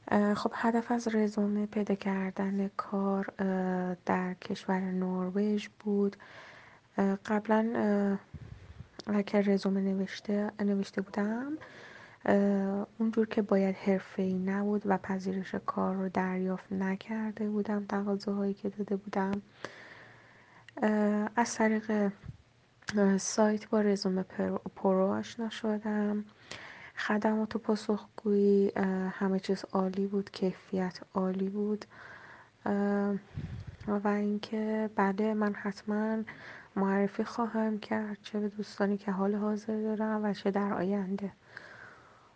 خب هدف از رزومه پیدا کردن کار در کشور نروژ بود. قبلا که رزومه نوشته بودم، اونجور که باید حرفه‌ای نبود و پذیرش کار رو دریافت نکرده بودم. تقاضاهایی که داده بودم از طریق سایت با رزومه پرو آشنا شدم. خدمات و پاسخگویی همه چیز عالی بود، کیفیت عالی بود. و اینکه بله، من حتما معرفی خواهم کرد، چه به دوستانی که حال حاضر دارم و چه در آینده.